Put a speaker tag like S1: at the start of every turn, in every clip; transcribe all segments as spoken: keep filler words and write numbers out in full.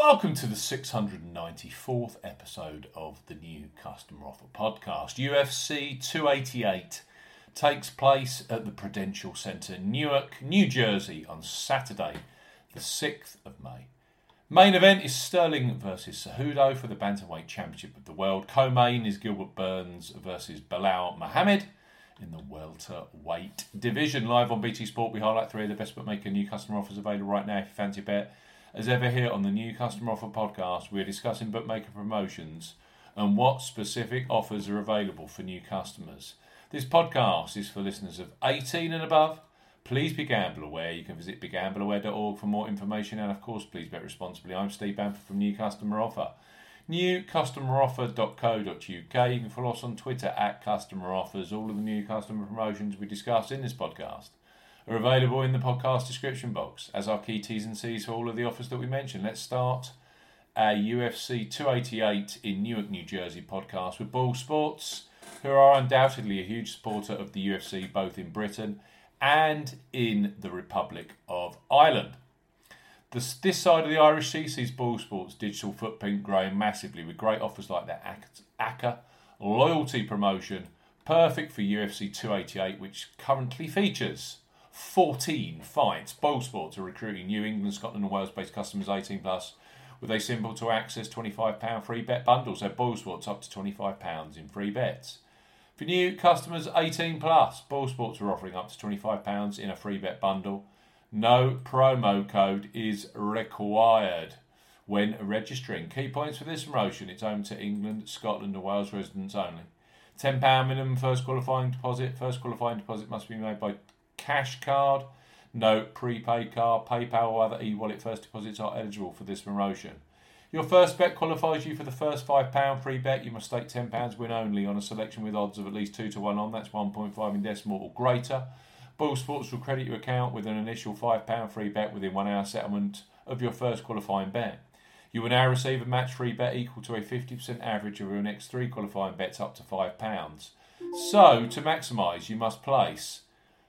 S1: Welcome to the six hundred ninety-fourth episode of the New Customer Offer Podcast. U F C two eighty-eight takes place at the Prudential Centre, Newark, New Jersey on Saturday, the sixth of May. Main event is Sterling versus Cejudo for the Bantamweight Championship of the World. Co-main is Gilbert Burns versus Belal Muhammad in the welterweight division. Live on B T Sport, we highlight three of the best bookmaker new customer offers available right now if you fancy a bet. As ever here on the New Customer Offer Podcast, we're discussing bookmaker promotions and what specific offers are available for new customers. This podcast is for listeners of eighteen and above. Please be gamble aware. You can visit be gamble aware dot org for more information, and of course, please bet responsibly. I'm Steve Bamford from New Customer Offer. new customer offer dot co dot uk. You can follow us on Twitter at Customer Offers. All of the new customer promotions we discuss in this podcast are available in the podcast description box as our key T's and C's for all of the offers that we mentioned. Let's start our U F C two eighty-eight in Newark, New Jersey podcast with Boyle Sports, who are undoubtedly a huge supporter of the U F C both in Britain and in the Republic of Ireland. This, this side of the Irish Sea sees Boyle Sports' digital footprint growing massively with great offers like their A C C A loyalty promotion, perfect for U F C two eighty-eight, which currently features fourteen fights. Boyle Sports are recruiting New England, Scotland and Wales-based customers eighteen plus with a simple to access twenty-five pounds free bet bundle. So Boyle Sports up to twenty-five pounds in free bets. For new customers eighteen plus, Boyle Sports are offering up to twenty-five pounds in a free bet bundle. No promo code is required when registering. Key points for this promotion: it's open to England, Scotland and Wales residents only. ten pounds minimum first qualifying deposit. First qualifying deposit must be made by cash card. No prepaid card, PayPal or other e-wallet first deposits are eligible for this promotion. Your first bet qualifies you for the first five pounds free bet. You must stake ten pounds win only on a selection with odds of at least two to one on. That's one point five in decimal or greater. Boyle Sports will credit your account with an initial five pounds free bet within one hour settlement of your first qualifying bet. You will now receive a match free bet equal to a fifty percent average of your next three qualifying bets up to five pounds. So, to maximise, you must place...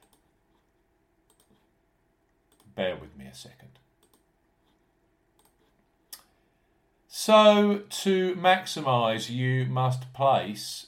S1: Bear with me a second. So, to maximise, you must place...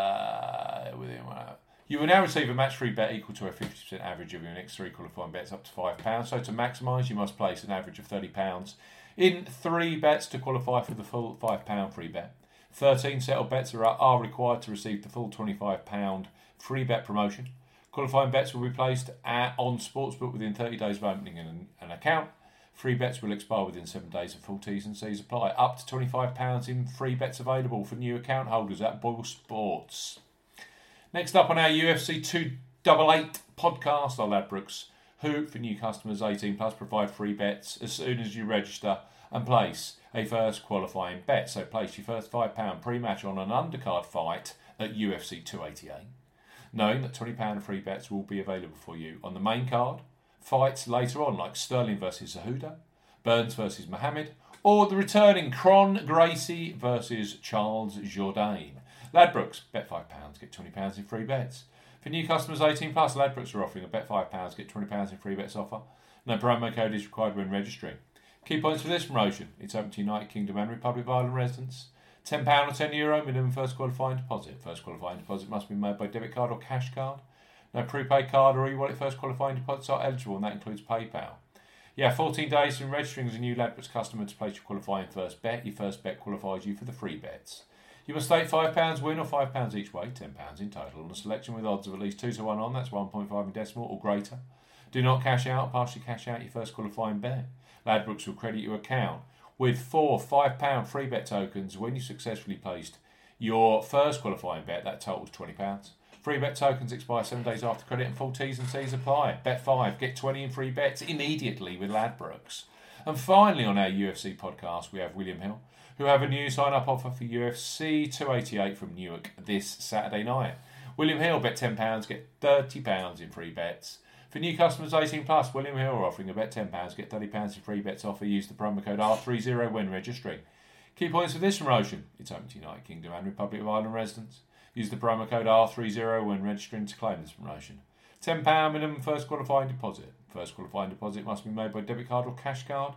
S1: Uh, within one hour. You will now receive a match-free bet equal to a fifty percent average of your next three qualifying bets up to five pounds. So, to maximise, you must place an average of thirty pounds in three bets to qualify for the full five pounds free bet. thirteen settled bets are, are required to receive the full twenty-five pounds free bet promotion. Qualifying bets will be placed at, on Sportsbook within thirty days of opening an, an account. Free bets will expire within seven days of full T's and C's apply. Up to twenty-five pounds in free bets available for new account holders at Boyle Sports. Next up on our U F C two eighty-eight podcast are Ladbrokes, who, for new customers eighteen plus, provide free bets as soon as you register and place a first qualifying bet. So place your first five pounds pre-match on an undercard fight at U F C two eighty-eight. Knowing that twenty pounds free bets will be available for you on the main card, fights later on like Sterling versus Cejudo, Burns versus Muhammad, or the returning Kron Gracie versus Charles Jourdain. Ladbrokes, bet five pounds, get twenty pounds in free bets. For new customers eighteen plus, Ladbrokes are offering a bet five pounds, get twenty pounds in free bets offer. No promo code is required when registering. Key points for this promotion: it's open to United Kingdom and Republic of Ireland residents. ten pounds or ten euro minimum first qualifying deposit. First qualifying deposit must be made by debit card or cash card. No prepaid card or e-wallet first qualifying deposits are eligible, and that includes PayPal. Yeah, fourteen days from registering as a new Ladbrokes customer to place your qualifying first bet. Your first bet qualifies you for the free bets. You must stake five pounds win or five pounds each way, ten pounds in total, on a selection with odds of at least two to one on. That's one point five in decimal or greater. Do not cash out, partially cash out your first qualifying bet. Ladbrokes will credit your account with four five pounds free bet tokens when you successfully placed your first qualifying bet. That totals twenty pounds. Free bet tokens expire seven days after credit and full T's and C's apply. Bet five, get twenty in free bets immediately with Ladbrokes. And finally on our U F C podcast, we have William Hill, who have a new sign-up offer for U F C two eighty-eight from Newark this Saturday night. William Hill, bet ten pounds, get thirty pounds in free bets. For new customers eighteen plus, William Hill are offering a bet ten pounds, get thirty pounds in free bets offer. Use the promo code R thirty when registering. Key points for this promotion: it's open to United Kingdom and Republic of Ireland residents. Use the promo code R thirty when registering to claim this promotion. ten pounds minimum first qualifying deposit. First qualifying deposit must be made by debit card or cash card.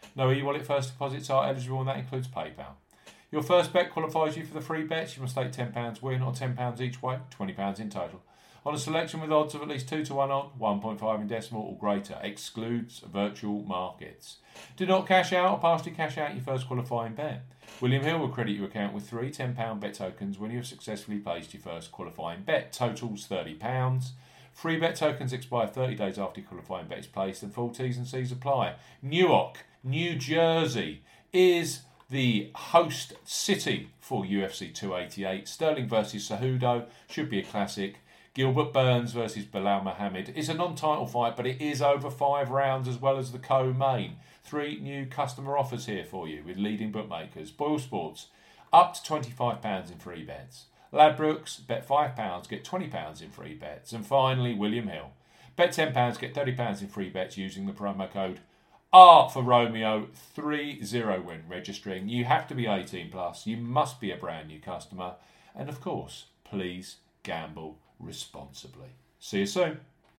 S1: No e-wallet first deposits are eligible, and that includes PayPal. Your first bet qualifies you for the free bets. You must stake ten pounds win or ten pounds each way, twenty pounds in total. On a selection with odds of at least two to one on, one point five in decimal or greater. Excludes virtual markets. Do not cash out or partially cash out your first qualifying bet. William Hill will credit your account with three ten pound bet tokens when you have successfully placed your first qualifying bet. Totals thirty pounds. Free bet tokens expire thirty days after your qualifying bet is placed, and full T's and C's apply. Newark, New Jersey is the host city for U F C two eighty-eight. Sterling versus Cejudo should be a classic. Gilbert Burns versus Bilal Muhammad is a non-title fight, but it is over five rounds as well as the co-main. Three new customer offers here for you with leading bookmakers. Boyle Sports, up to twenty-five pounds in free bets. Ladbrokes, bet five pounds, get twenty pounds in free bets. And finally, William Hill, bet ten pounds, get thirty pounds in free bets using the promo code R for Romeo thirty when registering. You have to be eighteen plus. You must be a brand new customer. And of course, please gamble responsibly. See you soon.